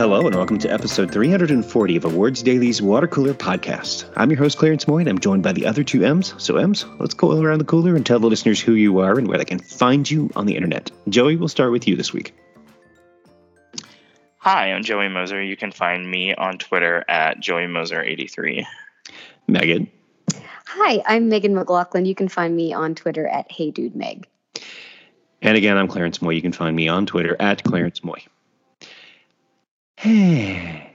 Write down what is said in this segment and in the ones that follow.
Hello and welcome to episode 340 of Awards Daily's Water Cooler Podcast. I'm your host, Clarence Moy, and I'm joined by the other two M's. So M's, let's go around the cooler and tell the listeners who you are and where they can find you on the internet. Joey, we'll start with you this week. Hi, I'm Joey Moser. You can find me on Twitter at JoeyMoser83. Megan. Hi, I'm Megan McLaughlin. You can find me on Twitter at HeyDudeMeg. And again, I'm Clarence Moy. You can find me on Twitter at Clarence Moy. How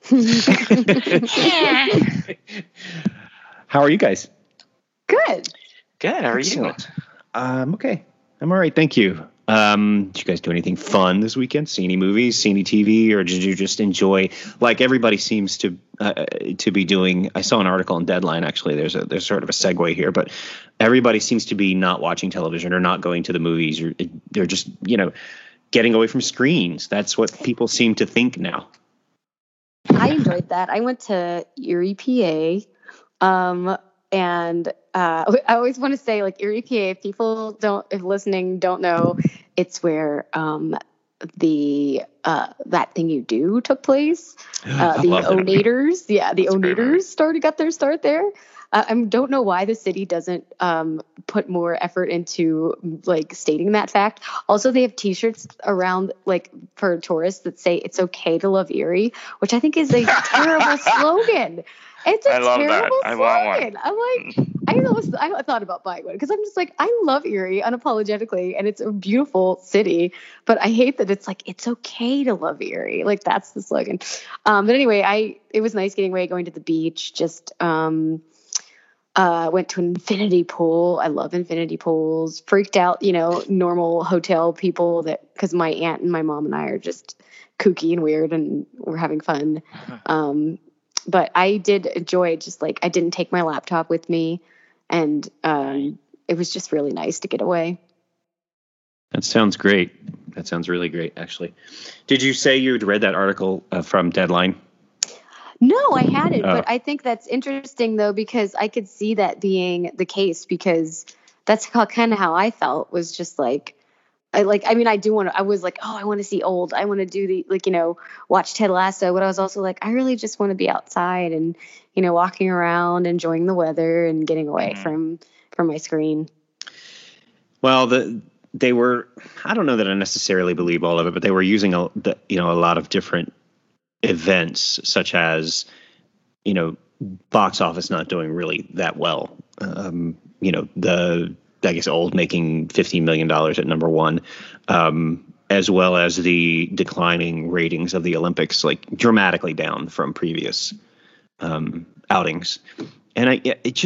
are you guys? Good. Good. How are you? Okay. I'm all right. Thank you. Did you guys do anything fun this weekend? See any movies, see any TV, or did you just enjoy, like everybody seems to be doing? I saw an article on Deadline, actually. There's sort of a segue here, but everybody seems to be not watching television or not going to the movies, or they're just, getting away from screens. That's what people seem to think now. I enjoyed that. I went to Erie, PA, and I always want to say, like, Erie, PA, if people if listening don't know, it's where the That Thing You Do took place. The Onators, the Onators got their start there. I don't know why the city doesn't put more effort into like stating that fact. Also, they have T-shirts around like for tourists that say "It's okay to love Erie," which I think is a terrible slogan. It's a terrible slogan. Want one. I'm like, I thought about buying one because I'm just like, I love Erie unapologetically, and it's a beautiful city. But I hate that it's like it's okay to love Erie. Like that's the slogan. But anyway, it was nice getting away, going to the beach. Just went to an infinity pool. I love infinity pools. Freaked out, normal hotel people because my aunt and my mom and I are just kooky and weird and we're having fun. But I did enjoy I didn't take my laptop with me, and it was just really nice to get away. That sounds great. That sounds really great, actually. Did you say you'd read that article from Deadline? No, I hadn't, but I think that's interesting, though, because I could see that being the case, because that's kind of how I felt, was just like, I was like, oh, I want to see Old. I want to do watch Ted Lasso. But I was also like, I really just want to be outside and, walking around, enjoying the weather and getting away from my screen. Well, they were, I don't know that I necessarily believe all of it, but they were using a lot of different events, such as, box office not doing really that well. I guess Old making $15 million at number one, as well as the declining ratings of the Olympics, like dramatically down from previous outings. And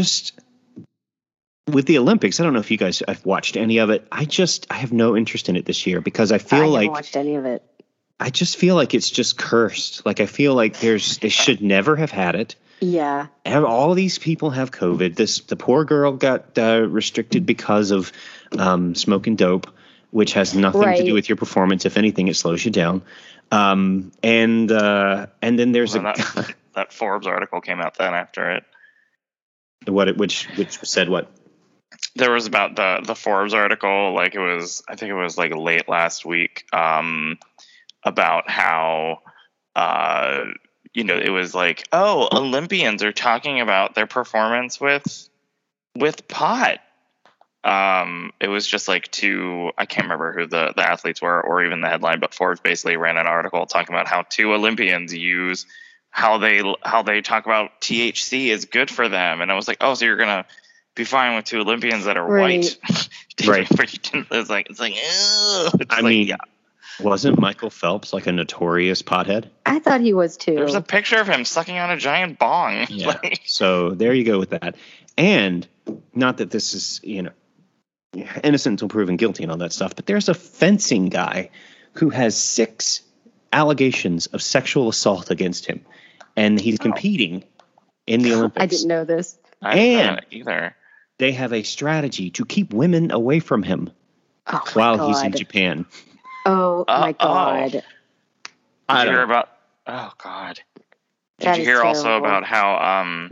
with the Olympics, I don't know if you guys have watched any of it. I have no interest in it this year because I feel I haven't watched any of it. I just feel like it's just cursed. Like I feel like they should never have had it. Yeah. All these people have COVID. The poor girl got restricted because of smoking dope, which has nothing to do with your performance. If anything, it slows you down. And then there's that Forbes article came out then after it. Which said what? There was about the Forbes article, I think it was like late last week, about how it was like, oh, Olympians are talking about their performance with pot. It was just like I can't remember who the athletes were or even the headline, but Forbes basically ran an article talking about how two Olympians use how they talk about THC is good for them. And I was like, oh, so you're going to be fine with two Olympians that are white. Right. It's like, ew. Wasn't Michael Phelps like a notorious pothead? I thought he was too. There's a picture of him sucking on a giant bong. Yeah. So there you go with that. And not that this is, innocent until proven guilty and all that stuff, but there's a fencing guy who has 6 allegations of sexual assault against him. And he's competing in the Olympics. I didn't know this. I didn't know either. They have a strategy to keep women away from him while he's in Japan. Oh my God! Did you hear about? Oh God! Did you hear also about how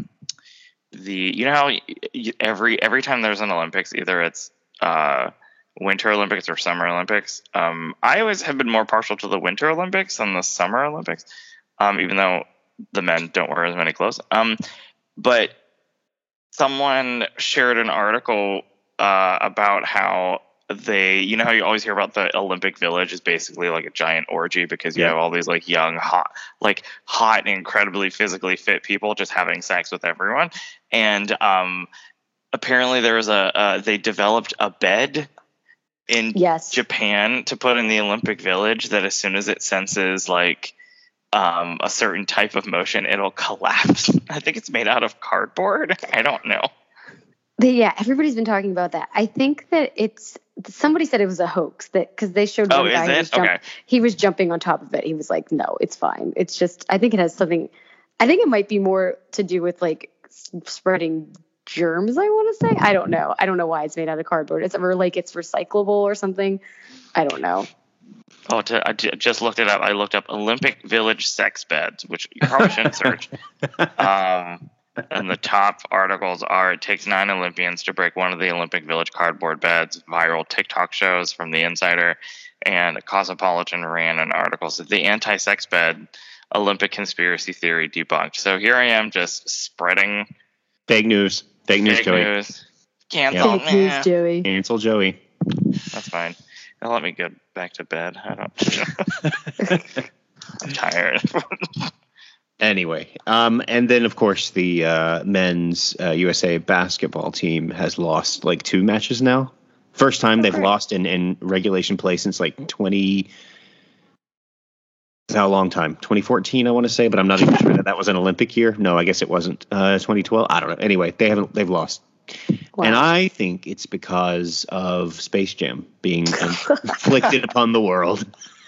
how every time there's an Olympics, either it's Winter Olympics or Summer Olympics. I always have been more partial to the Winter Olympics than the Summer Olympics, even though the men don't wear as many clothes. But someone shared an article about how how you always hear about the Olympic Village is basically like a giant orgy because you have all these like young, hot and incredibly physically fit people just having sex with everyone. And apparently there was they developed a bed in Japan to put in the Olympic Village that as soon as it senses like a certain type of motion, it'll collapse. I think it's made out of cardboard. I don't know. Everybody's been talking about that. I think that somebody said it was a hoax because they showed one guy he was jumping on top of it. He was like, no, it's fine. It's just, I think it has something, I think it might be more to do with like spreading germs, I want to say. I don't know why it's made out of cardboard. It's like it's recyclable or something. I don't know. Oh, I just looked it up. I looked up Olympic Village sex beds, which you probably shouldn't search. And the top articles are: it takes 9 Olympians to break one of the Olympic Village cardboard beds. Viral TikTok shows from The Insider, and Cosmopolitan ran an article. So the anti-sex bed Olympic conspiracy theory debunked. So here I am, just spreading fake news. Fake news, Joey. Cancel Joey. Cancel Joey. That's fine. Now let me get back to bed. I'm tired. Anyway, and then of course the men's USA basketball team has lost like 2 matches now. First time they've lost in regulation play since like how long time? 2014, I want to say, but I'm not even sure that was an Olympic year. No, I guess it wasn't. 2012. I don't know. Anyway, they've lost. Wow. And I think it's because of Space Jam being inflicted upon the world.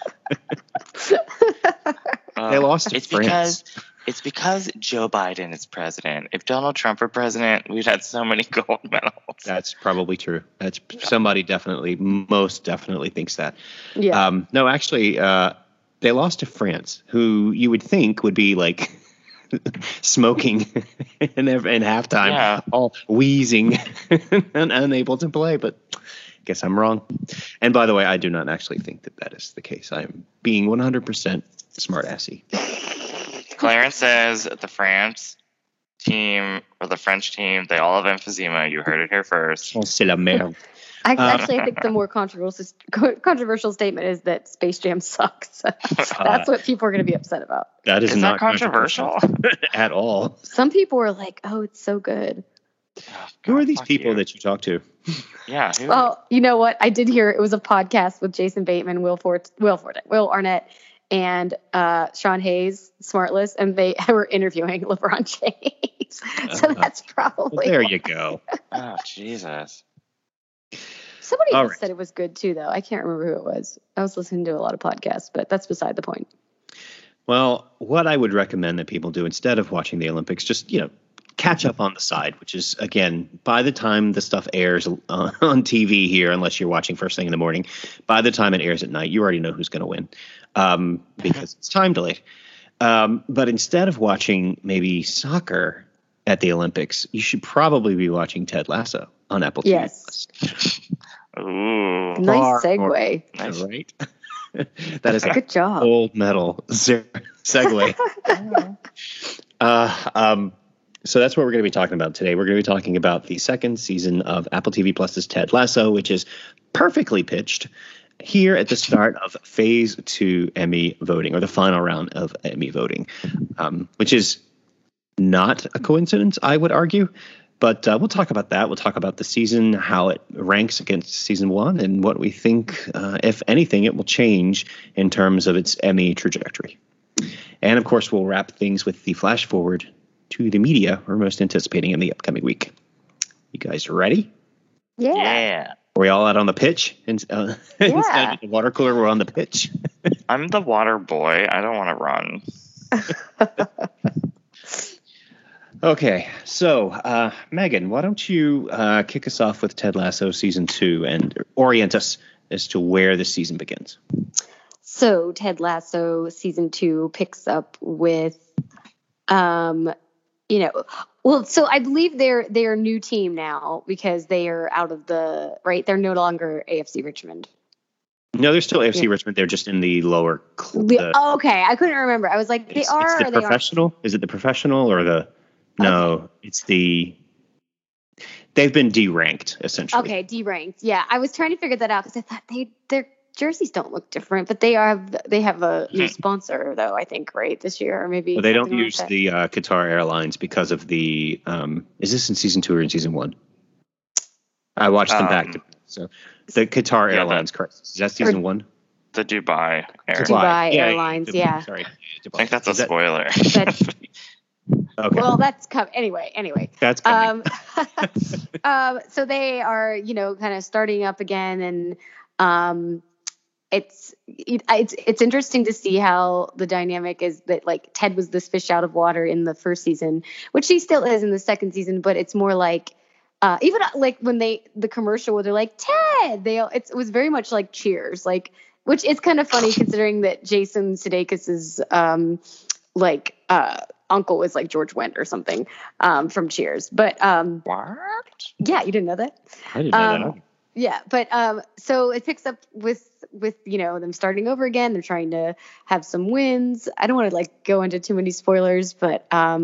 They lost to France. It's because Joe Biden is president. If Donald Trump were president, we'd had so many gold medals. That's probably true. Somebody most definitely thinks that. Yeah. No, actually, they lost to France, who you would think would be like smoking in halftime, all wheezing and unable to play, but guess I'm wrong. And by the way, I do not actually think that is the case. I'm being 100% smart-assy. Clarence says the France team or the French team, they all have emphysema. You heard it here first. C'est la merde. I think the more controversial statement is that Space Jam sucks. That's what people are going to be upset about. That is not controversial at all. Some people are like, "Oh, it's so good." Oh, God, who are these people that you talk to? Yeah. Well, you know what? I did hear it was a podcast with Jason Bateman, Will Arnett, and Sean Hayes, Smartless, and they were interviewing LeBron James. So that's probably. Well, there you go. Oh, Jesus. Somebody else said it was good too, though. I can't remember who it was. I was listening to a lot of podcasts, but that's beside the point. Well, what I would recommend that people do instead of watching the Olympics, just, catch up on the side, which is, again, by the time the stuff airs on TV here, unless you're watching first thing in the morning, by the time it airs at night, you already know who's going to win because it's time delayed. But instead of watching maybe soccer at the Olympics, you should probably be watching Ted Lasso on Apple TV. Yes. Ooh. Nice segue. Nice. Right? That is a good job. Gold medal segue. So that's what we're going to be talking about today. We're going to be talking about the second season of Apple TV Plus's Ted Lasso, which is perfectly pitched here at the start of Phase 2 Emmy voting, or the final round of Emmy voting, which is not a coincidence, I would argue. But we'll talk about that. We'll talk about the season, how it ranks against season 1, and what we think, if anything, it will change in terms of its Emmy trajectory. And, of course, we'll wrap things with the flash forward to the media we're most anticipating in the upcoming week. You guys ready? Yeah. Are we all out on the pitch? Instead of the water cooler, we're on the pitch. I'm the water boy. I don't want to run. Okay, so Megan, why don't you kick us off with Ted Lasso Season 2 and orient us as to where the season begins. So Ted Lasso Season 2 picks up with, well, Well, so I believe they're a new team now because they are out of the right. They're no longer AFC Richmond. No, they're still AFC Richmond. They're just in the lower. Okay, I couldn't remember. I was like, they are. It's the professional. Is it the professional or the? No, okay. It's the. They've been deranked essentially. Okay, deranked. Yeah, I was trying to figure that out because I thought their jerseys don't look different, but they have a new sponsor though. I think right this year or maybe. Well, they don't use the Qatar Airlines because of the. Is this in season 2 or in season 1? I watched them back to. So the Qatar Airlines crisis. Is that season 1? The Dubai Airlines. Dubai Airlines, yeah. Sorry. Dubai. I think that's a spoiler. Okay. Well, that's coming. Anyway. That's coming. So they are, kind of starting up again, and it's interesting to see how the dynamic is that like Ted was this fish out of water in the first season, which he still is in the second season, but it's more like even like when the commercial where they're like Ted, it was very much like Cheers, like, which is kind of funny considering that Jason Sudeikis's uncle is like George Wendt or something from Cheers. But what? Yeah, you didn't know that? I didn't know that. Yeah, but so it picks up with them starting over again. They're trying to have some wins. I don't want to like go into too many spoilers, but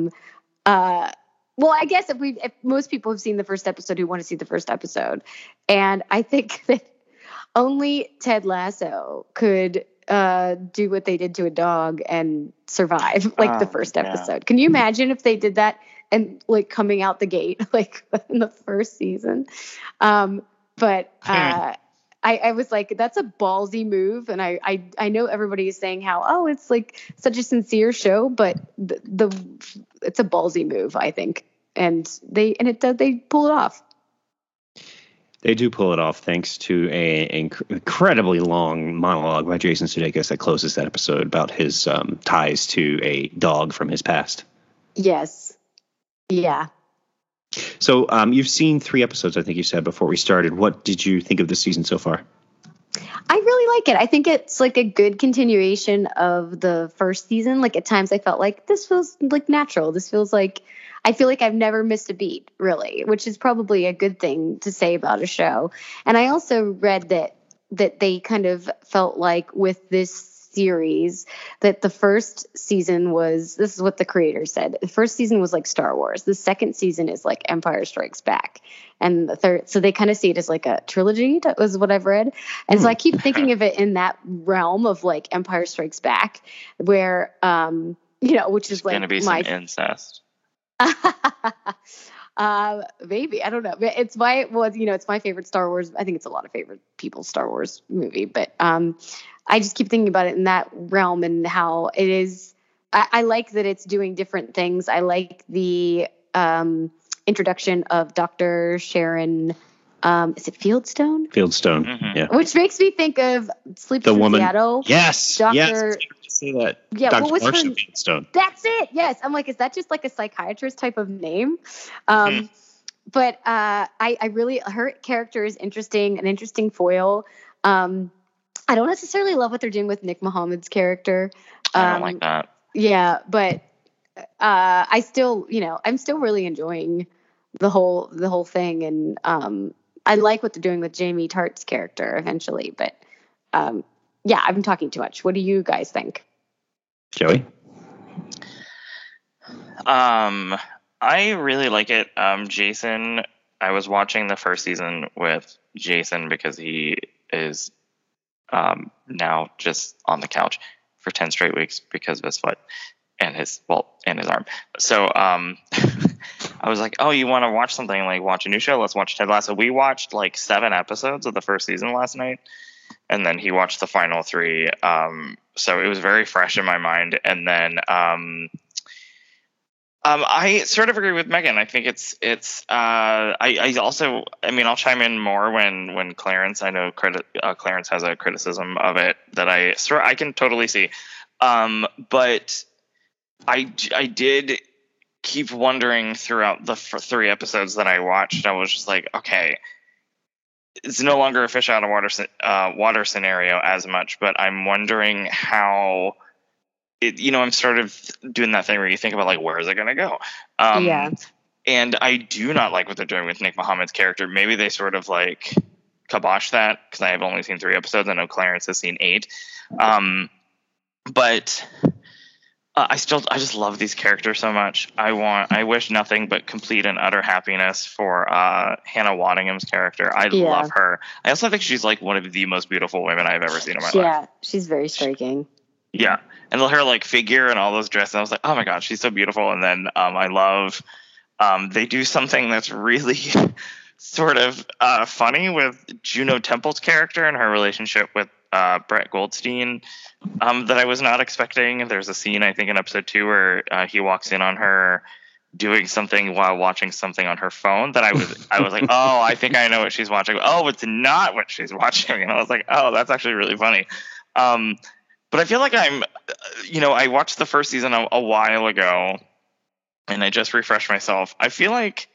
well, I guess if most people have seen the first episode who want to see the first episode, and I think that only Ted Lasso could do what they did to a dog and survive like the first episode. Yeah. Can you imagine if they did that and like coming out the gate like in the first season? But I was like, that's a ballsy move, and I know everybody is saying how it's like such a sincere show, but it's a ballsy move, I think, and they pull it off. They do pull it off thanks to an incredibly long monologue by Jason Sudeikis that closes that episode about his ties to a dog from his past. Yes. Yeah. So you've seen 3 episodes, I think you said, before we started. What did you think of the season so far? I really like it. I think it's like a good continuation of the first season. Like at times I felt like this feels like natural. This feels like I feel like I've never missed a beat, really, which is probably a good thing to say about a show. And I also read that they kind of felt like with this series that the first season was, this is what the creator said, the first season was like Star Wars. The second season is like Empire Strikes Back. And the third, so they kind of see it as like a trilogy. That was what I've read. And so I keep thinking of it in that realm of like Empire Strikes Back, where, which is like going to be some incest. Maybe, I don't know. It's my favorite Star Wars. I think it's a lot of favorite people's Star Wars movie, but I just keep thinking about it in that realm and how it is. I like that it's doing different things. I like the introduction of Dr. Sharon. Is it Fieldstone? Fieldstone, mm-hmm. Yeah. Which makes me think of Sleepless in Seattle. Yes, Dr. See that? Yeah, Dr. what was Marcia her? Fieldstone. That's it. Yes, I'm like, is that just like a psychiatrist type of name? But I really, her character is interesting, an interesting foil. I don't necessarily love what they're doing with Nick Mohammed's character. I don't like that. Yeah, but I still, I'm still really enjoying the whole thing, and I like what they're doing with Jamie Tartt's character eventually. But yeah, I've been talking too much. What do you guys think? Joey? I really like it. Jason, I was watching the first season with Jason because he is now just on the couch for 10 straight weeks because of his foot and his arm. So I was like, oh, you want to watch something, like watch a new show? Let's watch Ted Lasso. We watched like 7 episodes of the first season last night, and then he watched the final 3. So it was very fresh in my mind. And then I sort of agree with Megan. I think I also, I'll chime in more when Clarence, I know Clarence has a criticism of it that I can totally see. But I did keep wondering throughout the 3 episodes that I watched. I was just like, okay, it's no longer a fish out of water scenario as much, but I'm wondering how I'm sort of doing that thing where you think about like, where is it going to go? Yeah. And I do not like what they're doing with Nick Mohammed's character. Maybe they sort of like kibosh that because I have only seen 3 episodes. I know Clarence has seen 8. But I just love these characters so much. I wish nothing but complete and utter happiness for Hannah Waddingham's character. I love her. I also think she's like one of the most beautiful women I've ever seen in my life. Yeah, she's very striking. Yeah, and her like figure and all those dresses. I was like, oh my god, she's so beautiful. And then I love they do something that's really sort of funny with Juno Temple's character and her relationship with Brett Goldstein that I was not expecting. There's a scene, I think, in episode 2 where he walks in on her doing something while watching something on her phone that I was like, oh, I think I know what she's watching. Oh, it's not what she's watching. And I was like, oh, that's actually really funny. But I feel like I watched the first season a while ago and I just refreshed myself. I feel like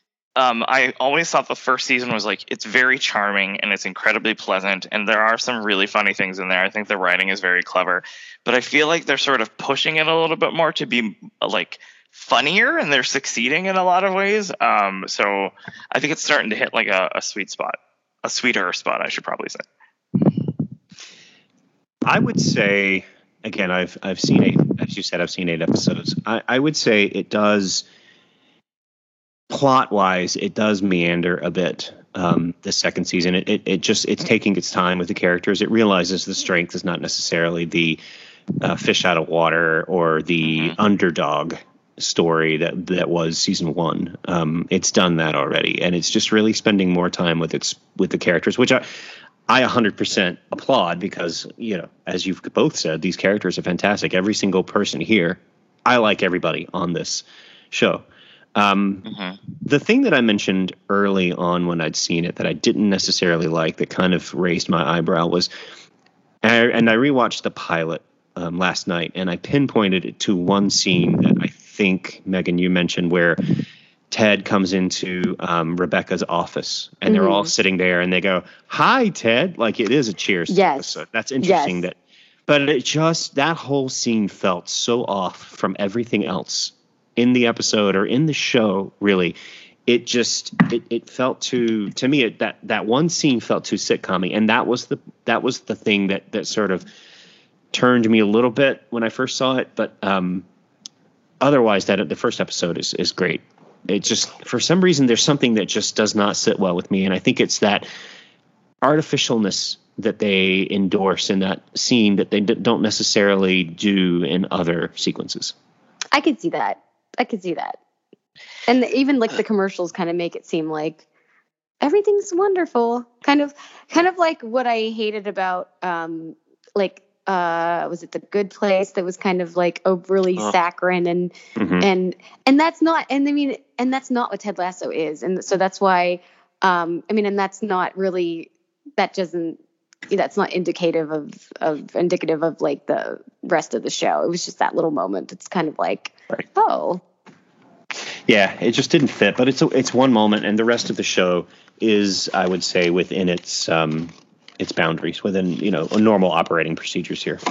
I always thought the first season was like, it's very charming and it's incredibly pleasant. And there are some really funny things in there. I think the writing is very clever, but I feel like they're sort of pushing it a little bit more to be like funnier, and they're succeeding in a lot of ways. So I think it's starting to hit like a sweet spot, a sweeter spot, I should probably say. I would say, again, I've seen 8, as you said, I've seen 8 episodes. I would say it does, plot-wise, it does meander a bit. The second season, it's taking its time with the characters. It realizes the strength is not necessarily the fish out of water or the underdog story that was season 1. It's done that already, and it's just really spending more time with the characters, which I 100% applaud because, as you've both said, these characters are fantastic. Every single person here, I like everybody on this show. The thing that I mentioned early on when I'd seen it that I didn't necessarily like, that kind of raised my eyebrow, was, and I rewatched the pilot last night, and I pinpointed it to one scene that I think, Megan, you mentioned, where Ted comes into Rebecca's office, and they're all sitting there, and they go, "Hi, Ted!" Like it is a Cheers episode. That's interesting. But it just, that whole scene felt so off from everything else in the episode or in the show. Really, it just it felt to me that one scene felt too sitcom-y, and that was the thing that sort of turned me a little bit when I first saw it. But otherwise, the first episode is great. It just, for some reason, there's something that just does not sit well with me. And I think it's that artificialness that they endorse in that scene that they don't necessarily do in other sequences. I could see that. And even like the commercials kind of make it seem like everything's wonderful. Kind of like what I hated about, was it The Good Place? That was kind of like overly saccharine and that's not, and that's not what Ted Lasso is. And so that's why, and that's not really, that's not indicative of like the rest of the show. It was just that little moment. It's kind of like, oh. Yeah, it just didn't fit, but it's one moment, and the rest of the show is, I would say, within its boundaries, within normal operating procedures here.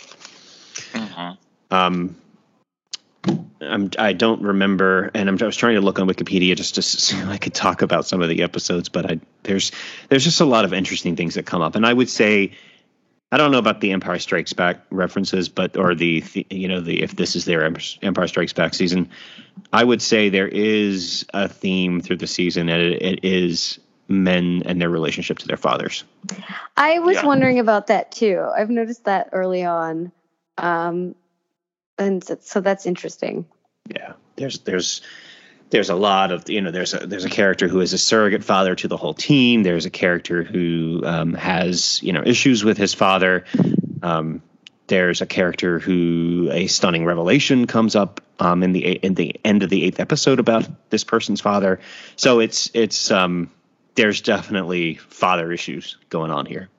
I don't remember, and I was trying to look on Wikipedia just to see if I could talk about some of the episodes, but there's just a lot of interesting things that come up, and I would say, I don't know about the Empire Strikes Back references, or the if this is their Empire Strikes Back season, I would say there is a theme through the season, and it is men and their relationship to their fathers. I was wondering about that too. I've noticed that early on, and so that's interesting. Yeah, there's a lot of there's a character who is a surrogate father to the whole team. There's a character who has issues with his father. There's a character who a stunning revelation comes up in the end of the 8th episode about this person's father. So it's there's definitely father issues going on here.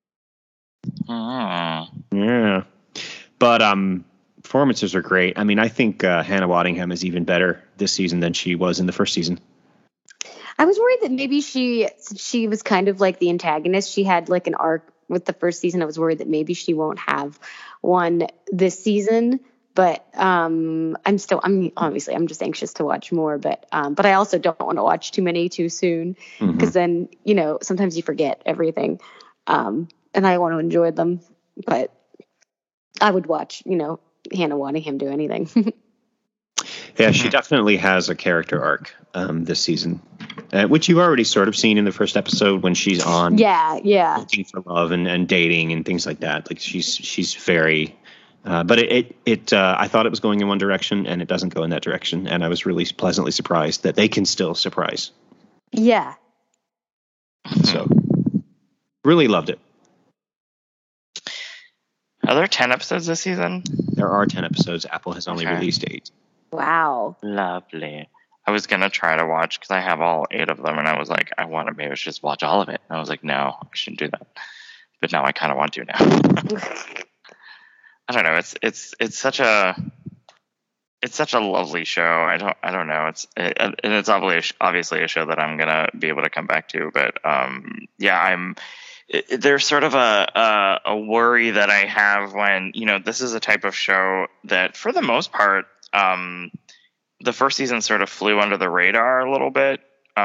Yeah, but performances are great. I mean, I think Hannah Waddingham is even better this season than she was in the first season. I was worried that maybe she was kind of like the antagonist. She had like an arc with the first season. I was worried that maybe she won't have one this season. But I'm obviously I'm just anxious to watch more, but I also don't want to watch too many too soon, because then, sometimes you forget everything. And I want to enjoy them, but I would watch, Hannah Waddingham do anything. Yeah, she definitely has a character arc this season, which you've already sort of seen in the first episode when she's on looking for love and dating and things like that. Like she's very, but I thought it was going in one direction and it doesn't go in that direction. And I was really pleasantly surprised that they can still surprise. Yeah. So really loved it. Are there 10 episodes this season? There are 10 episodes. Apple has only released 8. Wow. Lovely. I was going to try to watch because I have all 8 of them, and I was like, maybe I should just watch all of it. And I was like, no, I shouldn't do that. But now I kind of want to now. I don't know. It's such a lovely show. I don't know. It's obviously a show that I'm going to be able to come back to, but there's sort of a worry that I have when, this is a type of show that for the most part, the first season sort of flew under the radar a little bit,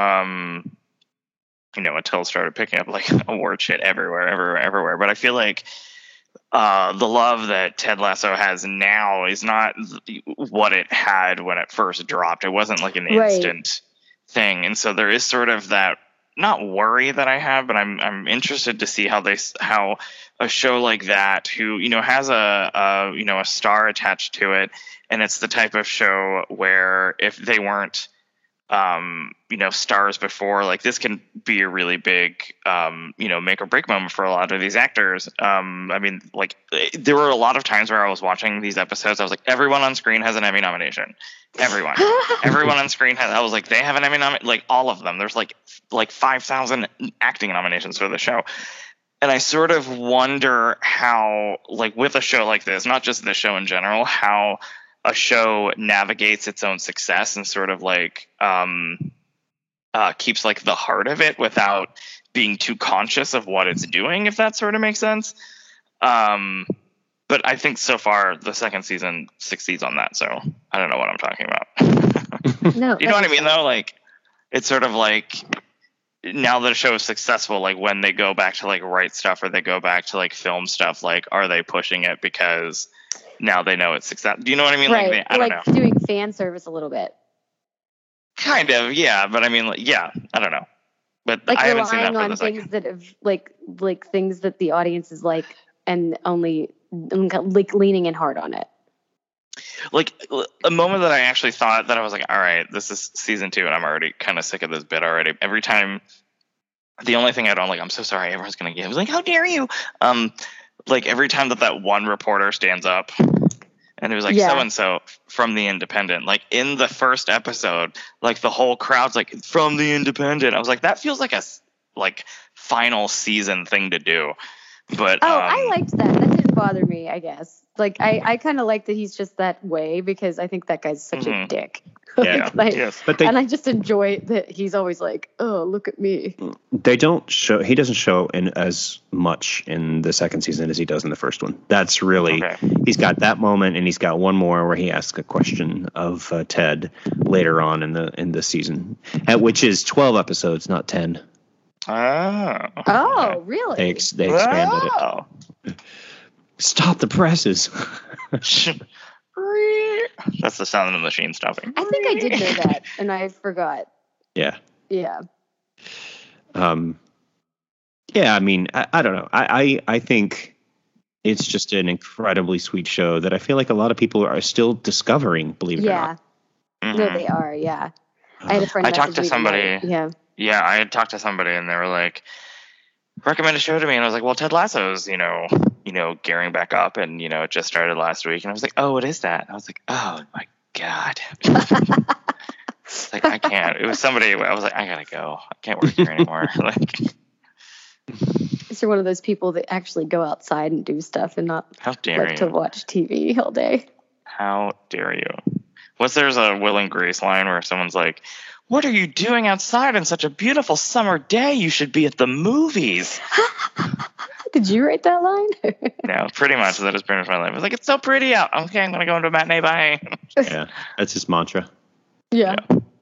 until it started picking up like award shit everywhere. But I feel like the love that Ted Lasso has now is not what it had when it first dropped. It wasn't like an instant thing. And so there is sort of that, not worry that I have, but I'm interested to see how a show like that, who has a star attached to it, and it's the type of show where if they weren't stars before, like this can be a really big make or break moment for a lot of these actors. Like there were a lot of times where I was watching these episodes, I was like, everyone on screen has an Emmy nomination. Everyone on screen has. I was like, they have an Emmy nomination, like all of them. There's like 5,000 acting nominations for the show. And I sort of wonder how, like with a show like this, not just the show in general, how a show navigates its own success and sort of like keeps like the heart of it without being too conscious of what it's doing, if that sort of makes sense. But I think so far the second season succeeds on that. So I don't know what I'm talking about. No, you know what I mean though? Like it's sort of like now that the show is successful, like when they go back to like write stuff or they go back to like film stuff, like are they pushing it because now they know it's success? Do you know what I mean? Right. I don't know. Doing fan service a little bit. Kind of, yeah. But I mean, I don't know. But like I haven't seen that relying for on things that have like things that the audience is like, and only like leaning in hard on it. Like a moment that I actually thought that I was like, all right, this is season 2 and I'm already kind of sick of this bit already. Every time, the only thing I don't like, I'm so sorry, everyone's going to get, I was like, how dare you? Like every time that one reporter stands up and it was like so-and-so from The Independent, like in the first episode, like the whole crowd's like from The Independent. I was like, that feels like a final season thing to do. But I liked that. That didn't bother me, I guess. Like I kind of like that he's just that way because I think that guy's such a dick. Yeah, yes. And I just enjoy that he's always like, "Oh, look at me." He doesn't show in as much in the second season as he does in the first one. That's really he's got that moment, and he's got one more where he asks a question of Ted later on in the season, which is 12 episodes, not 10. Oh, really? They expanded it. Stop the presses. That's the sound of the machine stopping. I think I did know that, and I forgot. Yeah. Yeah. Yeah, I mean, I don't know. I think it's just an incredibly sweet show that I feel like a lot of people are still discovering, believe it or not. Mm-hmm. No, they are, yeah. I had a friend I talked to somebody. Yeah, I had talked to somebody, and they were like, recommend a show to me, and I was like, well, Ted Lasso's, gearing back up, and, it just started last week, and I was like, oh, what is that? And I was like, oh, my God. Like, I can't. It was somebody, I was like, I gotta go. I can't work here anymore. Like, you're one of those people that actually go outside and do stuff and not to watch TV all day. How dare you? There's a Will and Grace line where someone's like, what are you doing outside on such a beautiful summer day? You should be at the movies. Did you write that line? No, pretty much. That is pretty much my life. I was like, it's so pretty out. Okay, I'm gonna go into a matinee. Bye. Yeah, that's his mantra. Yeah.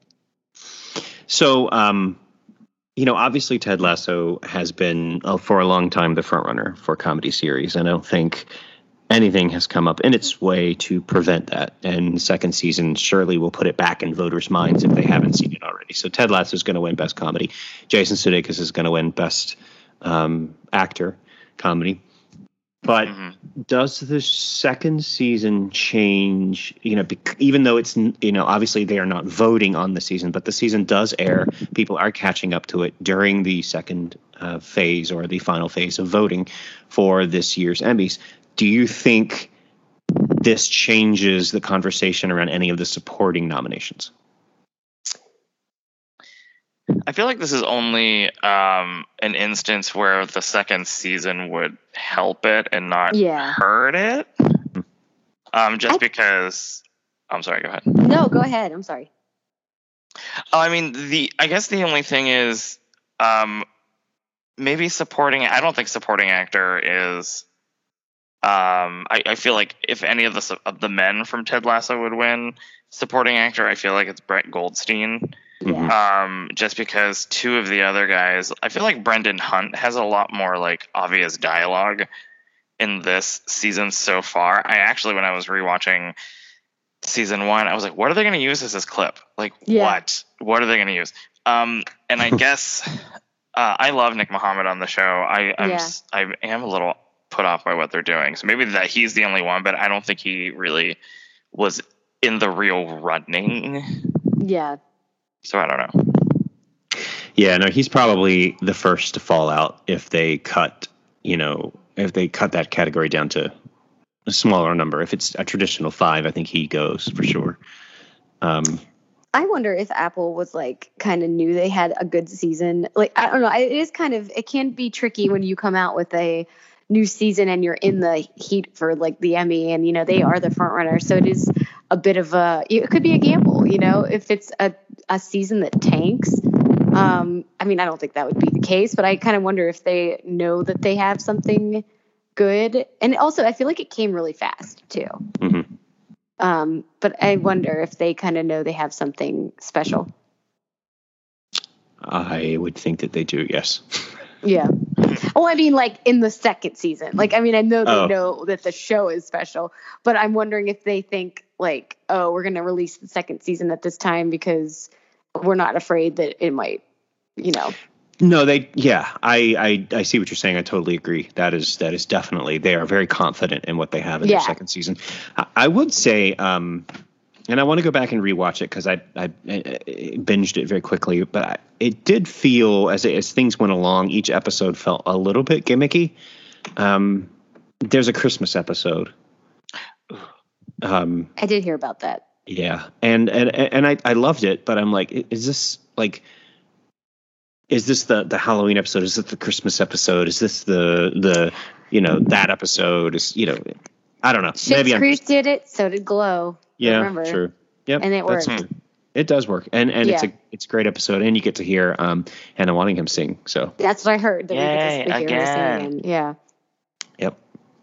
So, obviously Ted Lasso has been for a long time the front runner for comedy series. I don't think anything has come up in its way to prevent that. And the second season surely will put it back in voters' minds if they haven't seen it already. So Ted Lasso is going to win Best Comedy. Jason Sudeikis is going to win Best Actor Comedy. But does the second season change, even though it's, obviously they are not voting on the season, but the season does air. People are catching up to it during the second phase or the final phase of voting for this year's Emmys. Do you think this changes the conversation around any of the supporting nominations? I feel like this is only an instance where the second season would help it and not hurt it. Because I'm sorry, go ahead. No, go ahead. I'm sorry. I mean, I guess the only thing is maybe supporting. I don't think supporting actor is. I feel like if any of the men from Ted Lasso would win supporting actor, I feel like it's Brett Goldstein. Yeah. Just because two of the other guys, I feel like Brendan Hunt has a lot more like obvious dialogue in this season so far. I actually, when I was rewatching season 1, I was like, what are they going to use as this clip? Like, what are they going to use? And I guess I love Nick Mohammed on the show. I am a little put off by what they're doing. So maybe that he's the only one, but I don't think he really was in the real running. Yeah. So I don't know. Yeah, no, he's probably the first to fall out if they cut that category down to a smaller number. If it's a traditional 5, I think he goes for sure. I wonder if Apple was like kind of knew they had a good season. Like, I don't know. It can be tricky when you come out with a new season and you're in the heat for like the Emmy and, they are the front runner. So it is a bit of it could be a gamble, if it's a season that tanks. I mean, I don't think that would be the case, but I kind of wonder if they know that they have something good. And also I feel like it came really fast too. Mm-hmm. But I wonder if they kind of know they have something special. I would think that they do. Yes. Yeah. Oh, I mean, like in the second season. Like, I mean, I know they know that the show is special, but I'm wondering if they think like, oh, we're going to release the second season at this time because we're not afraid that it might, No, I see what you're saying. I totally agree. That is definitely, they are very confident in what they have in their second season. I would say, and I want to go back and rewatch it because I binged it very quickly, but it did feel as things went along, each episode felt a little bit gimmicky. There's a Christmas episode. I did hear about that. Yeah, and I loved it, but I'm like, is this the Halloween episode? Is it the Christmas episode? Is this the that episode? Is I don't know. Schitt's Creek did it, so did Glow. Yeah, remember. True. Yep, and it worked. It does work, and it's a great episode, and you get to hear Hannah Waddingham sing. So that's what I heard. That Yay, we get to hear her sing. Yeah. Yep.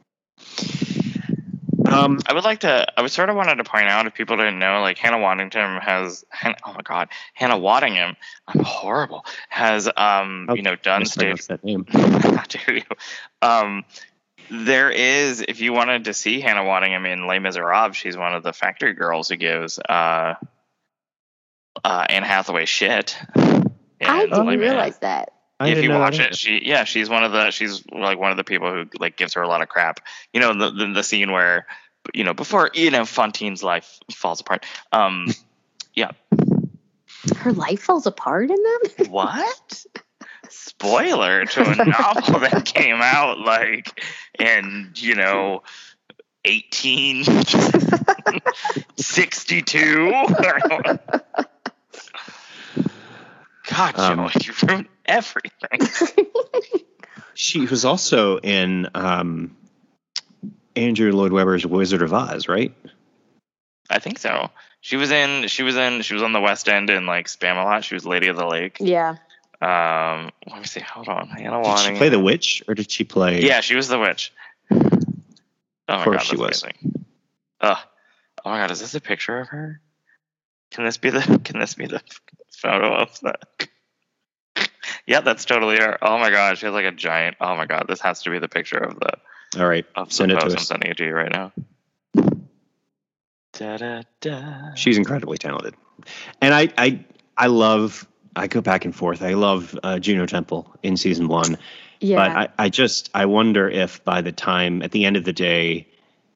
I would sort of wanted to point out, if people didn't know, like Hannah Waddingham Hannah Waddingham, I'm horrible, has done stage. That name. How dare you? There is, if you wanted to see Hannah Waddingham in Les Miserables, she's one of the factory girls who gives Anne Hathaway shit. I didn't realize that. If you watch it, she's like one of the people who like gives her a lot of crap. The scene where, before Fontine's life falls apart. Yeah. Her life falls apart in them? What? Spoiler to a novel that came out like in 1862. God, Joe, you ruined everything. She was also in Andrew Lloyd Webber's Wizard of Oz, right? I think so. She was on the West End in like Spamalot. She was Lady of the Lake. Yeah. Let me see. Hold on. Hannah Did she Waddingham. play the witch, or did she play? Yeah, she was the witch. Oh my course god, she that's was. amazing. Oh my god, is this a picture of her? Can this be the photo of the? Yeah, that's totally her. Oh my god, she has like a giant. Oh my god, this has to be the picture of the. All right, send it to post I'm us. sending it to you right now. Da, da, da. She's incredibly talented, and I love. I go back and forth. I love Juno Temple in season 1, Yeah. but I wonder if by the time at the end of the day,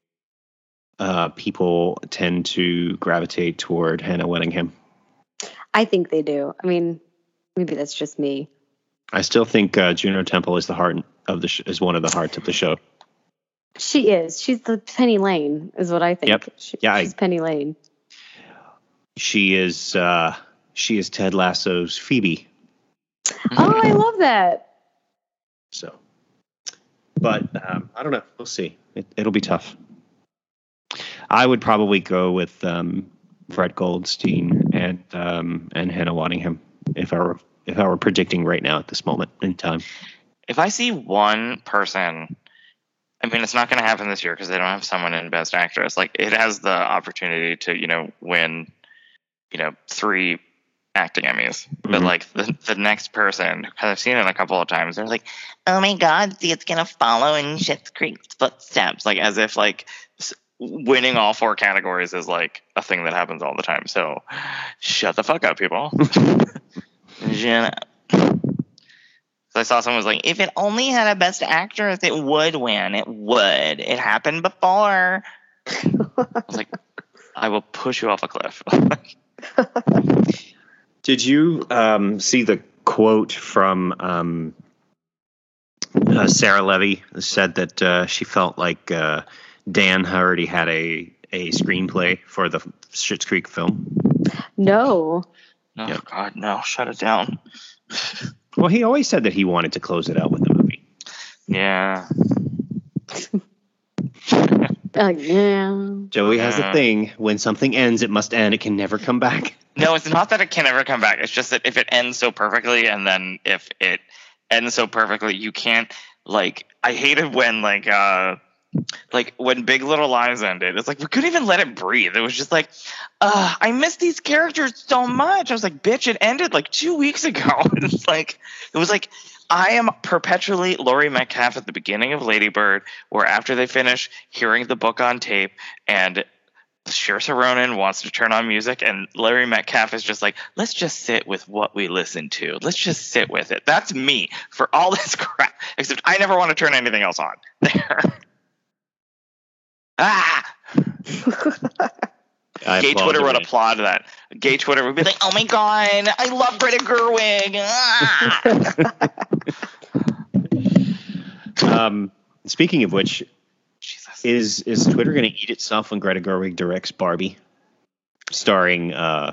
people tend to gravitate toward Hannah Waddingham. I think they do. I mean, maybe that's just me. I still think Juno Temple is the heart of the is one of the hearts of the show. She is. She's the Penny Lane, is what I think. Yep. She's Penny Lane. She is Ted Lasso's Phoebe. Oh, I love that. So, but I don't know. We'll see. It'll be tough. I would probably go with Brett Goldstein and Hannah Waddingham if I were predicting right now at this moment in time. If I see one person, I mean, it's not going to happen this year because they don't have someone in Best Actress. Like, it has the opportunity to, win, 3 acting Emmys. But, like, the next person, because I've seen it a couple of times, they're like, oh my God, see, it's going to follow in Schitt's Creek's footsteps. Like, as if, like, winning all 4 categories is, like, a thing that happens all the time. So, shut the fuck up, people. Shut up. So I saw someone was like, if it only had a Best Actress, it would win. It would. It happened before. I was like, I will push you off a cliff. Did you see the quote from Sarah Levy? Said that she felt like Dan already had a screenplay for the Schitt's Creek film. No. Oh, Yeah. God, no. Shut it down. Well, he always said that he wanted to close it out with a movie. Yeah. Yeah. Joey has a thing. When something ends, it must end. It can never come back. No, it's not that it can never come back. It's just that if it ends so perfectly, and then if it ends so perfectly, you can't, like, I hated when, like when Big Little Lies ended. It's like, we couldn't even let it breathe. It was just like, I miss these characters so much. I was like, bitch, it ended like 2 weeks ago. It was like, I am perpetually Laurie Metcalf at the beginning of Lady Bird, where after they finish hearing the book on tape and Saoirse Ronan wants to turn on music, and Laurie Metcalf is just like, let's just sit with what we listen to. Let's just sit with it. That's me for all this crap, except I never want to turn anything else on. There. Gay Twitter would applaud that. Gay Twitter would be like, oh my God, I love Greta Gerwig. Speaking of which, Jesus. is Twitter going to eat itself when Greta Gerwig directs Barbie, starring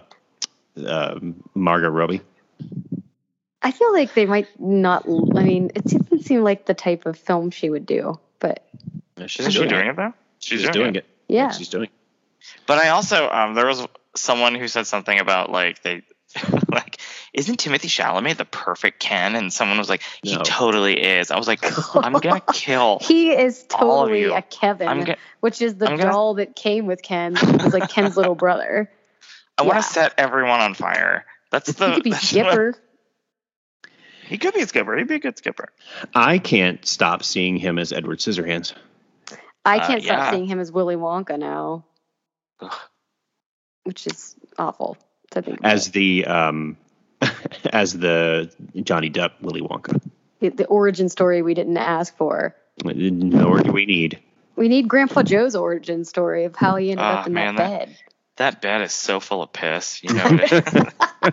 Margot Robbie? I feel like they might not. I mean, it doesn't seem like the type of film she would do, but She's Is she doing it though? She's doing it. yeah. She's doing it. But I also there was someone who said something about like they like, isn't Timothy Chalamet the perfect Ken? And someone was like, he No. totally is. I was like, I'm gonna kill. He is all of totally you. a Kevin, which is the I'm gonna- doll that came with Ken. It was like Ken's little brother. I want Yeah. to set everyone on fire. That's the. He could be that's Skipper. He could be a skipper. He'd be a good skipper. I can't stop seeing him as Edward Scissorhands. I can't yeah. stop seeing him as Willy Wonka now, Ugh. which is awful to think about. As the as the Johnny Depp Willy Wonka. The origin story we didn't ask for. Nor do we need. We need Grandpa Joe's origin story of how he ended Oh, up in man, that bed. That bed is so full of piss. You know.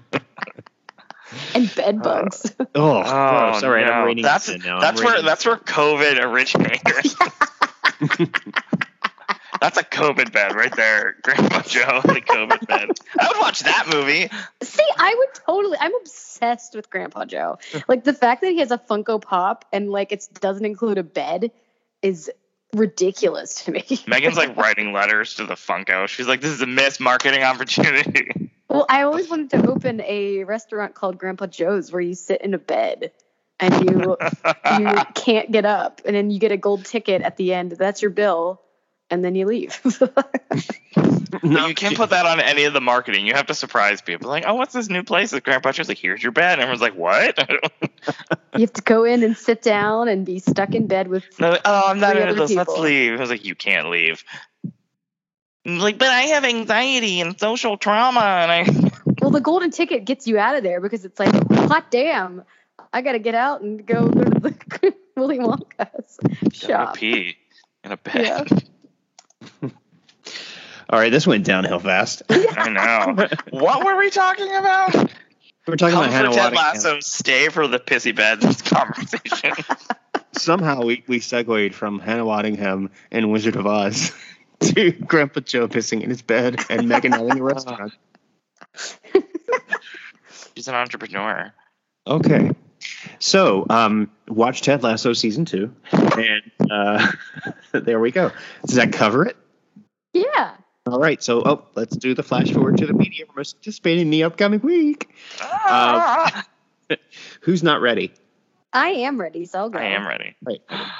And bed bugs. Oh, gross. All right, no. I'm raining That's this in now. that's I'm where raining that's where COVID originated. That's a COVID bed right there, Grandpa Joe, the COVID bed. I would watch that movie. See, I'm obsessed with Grandpa Joe. Like the fact that he has a Funko Pop and like it doesn't include a bed is ridiculous to me. Megan's like writing letters to the Funko. She's like, this is a missed marketing opportunity. Well, I always wanted to open a restaurant called Grandpa Joe's where you sit in a bed and you can't get up, and then you get a gold ticket at the end. That's your bill, and then you leave. No, you can't put that on any of the marketing. You have to surprise people. Like, oh, what's this new place at Grandpa Joe's? Like, here's your bed. And everyone's like, what? You have to go in and sit down and be stuck in bed with. No, oh, I'm not three into other this. Let's people. leave. I was like, you can't leave. I'm like, but I have anxiety and social trauma, and I. Well, the golden ticket gets you out of there because it's like, hot damn, I gotta get out and go to the Willy Wonka's shop. Pee in a bed. Yeah. All right, this went downhill fast. I know. What were we talking about? We're talking Come about Hannah for Ted Waddingham. Lasso. Stay for the pissy beds conversation. Somehow we segued from Hannah Waddingham and Wizard of Oz to Grandpa Joe pissing in his bed and Megan owning a restaurant. She's an entrepreneur. Okay. So, watch Ted Lasso season 2, and there we go. Does that cover it? Yeah. All right. So, let's do the flash forward to the media we're most anticipating in the upcoming week. Who's not ready? I am ready, so I'll go. I am ready. Right.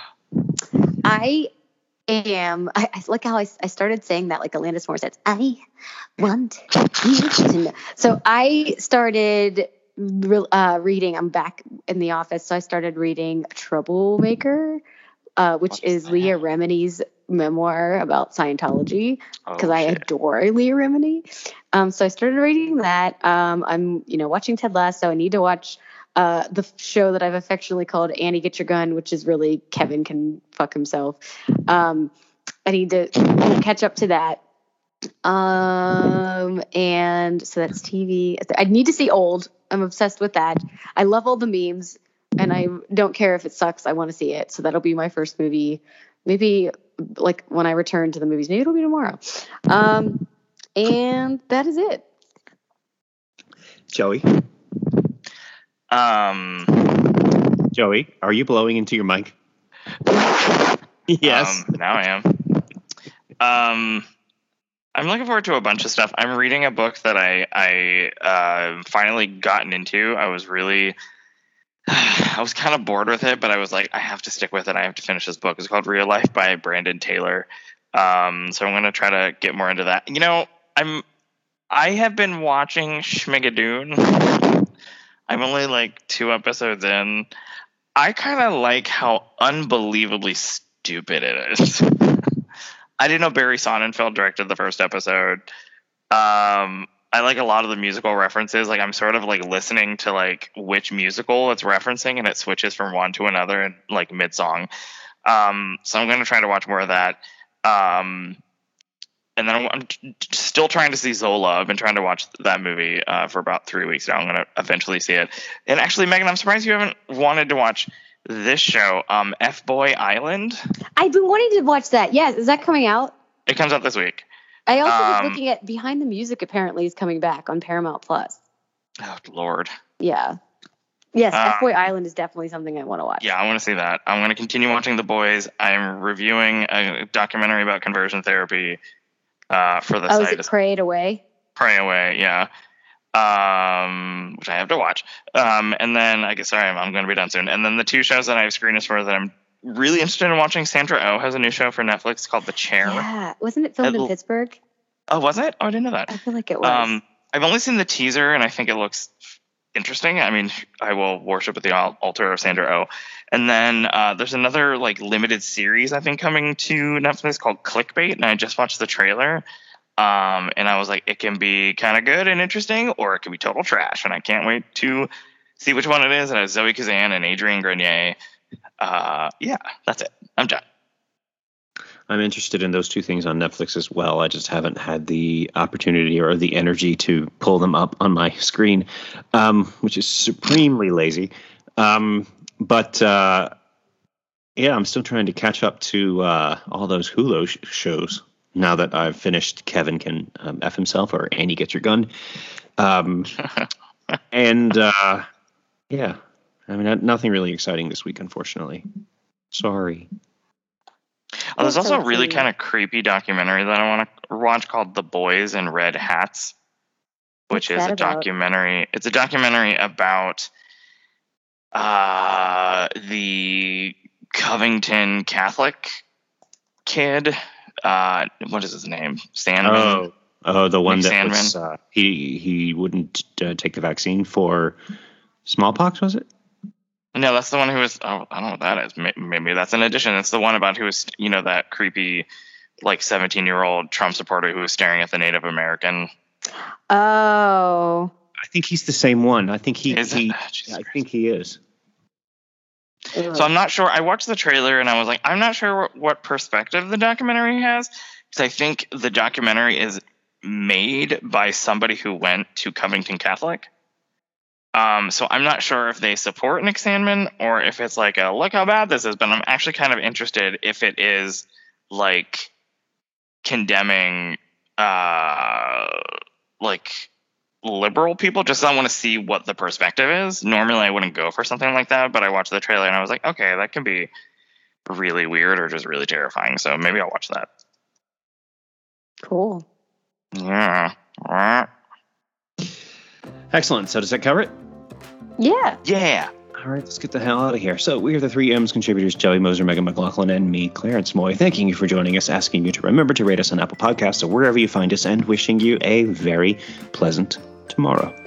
I like how I started saying that like Alanis Morissette. I want you to know. So I started reading. I'm back in the office, so I started reading Troublemaker, which is Leah Remini's memoir about Scientology, because I adore Leah Remini. So I started reading that. I'm watching Ted Lasso. I need to watch the show that I've affectionately called Annie Get Your Gun, which is really Kevin Can Fuck Himself. I need to catch up to that. And so that's TV. I need to see Old. I'm obsessed with that. I love all the memes, and I don't care if it sucks. I want to see it. So that'll be my first movie. Maybe like when I return to the movies. Maybe it'll be tomorrow. And that is it. Joey? Joey, are you blowing into your mic? Yes. Now I am. I'm looking forward to a bunch of stuff. I'm reading a book that I finally gotten into. I was kind of bored with it, but I was like, I have to stick with it. I have to finish this book. It's called Real Life by Brandon Taylor. So I'm going to try to get more into that. I have been watching Schmigadoon. I'm only like 2 episodes in. I kind of like how unbelievably stupid it is. I didn't know Barry Sonnenfeld directed the first episode. I like a lot of the musical references. Like I'm sort of like listening to like which musical it's referencing, and it switches from one to another and like mid-song. So I'm going to try to watch more of that. And then I'm still trying to see Zola. I've been trying to watch that movie for about 3 weeks now. I'm going to eventually see it. And actually, Megan, I'm surprised you haven't wanted to watch this show, F-Boy Island. I've been wanting to watch that. Yes. Is that coming out? It comes out this week. I also was looking at Behind the Music apparently is coming back on Paramount Plus. Oh, Lord. Yeah. Yes, F-Boy Island is definitely something I want to watch. Yeah, I want to see that. I'm going to continue watching The Boys. I'm reviewing a documentary about conversion therapy for the site. Is it Pray It Away? Pray Away, yeah. Which I have to watch. And then, I'm going to be done soon. And then the 2 shows that I have screeners for that I'm really interested in watching. Sandra Oh has a new show for Netflix called The Chair. Yeah. Wasn't it filmed in Pittsburgh? Oh, was it? Oh, I didn't know that. I feel like it was. I've only seen the teaser, and I think it looks interesting. I mean, I will worship at the altar of Sandra Oh. And then there's another like limited series I think coming to Netflix called Clickbait, and I just watched the trailer. And I was like, it can be kind of good and interesting, or it can be total trash, and I can't wait to see which one it is. And it has Zoe Kazan and Adrian Grenier. Yeah, that's it. I'm done. I'm interested in those 2 things on Netflix as well. I just haven't had the opportunity or the energy to pull them up on my screen, which is supremely lazy. But I'm still trying to catch up to all those Hulu shows now that I've finished Kevin Can F Himself or Annie Get Your Gun. Nothing really exciting this week, unfortunately. Sorry. Oh, there's also a really kind of creepy documentary that I want to watch called The Boys in Red Hats, which What's is that a about? documentary. It's a documentary about the Covington Catholic kid. What is his name? Sandman. The one Nick that was he wouldn't take the vaccine for smallpox, was it? No, that's the one who was. Oh, I don't know what that is. Maybe that's an addition. It's the one about who was, that creepy, like 17-year-old Trump supporter who was staring at the Native American. Oh. I think he's the same one. I think he. Is it? Oh, Jesus I think he is. Ugh. So I'm not sure. I watched the trailer and I was like, I'm not sure what perspective the documentary has, because I think the documentary is made by somebody who went to Covington Catholic. So I'm not sure if they support Nick Sandman or if it's like a look how bad this is, but I'm actually kind of interested if it is like condemning like liberal people. Just I want to see what the perspective is. Normally I wouldn't go for something like that, but I watched the trailer and I was like, okay, that can be really weird or just really terrifying. So maybe I'll watch that. Cool. Yeah. Excellent. So does that cover it? Yeah. Yeah. All right, let's get the hell out of here. So we are the 3M's contributors, Joey Moser, Megan McLaughlin, and me, Clarence Moy. Thanking you for joining us, asking you to remember to rate us on Apple Podcasts or wherever you find us, and wishing you a very pleasant tomorrow.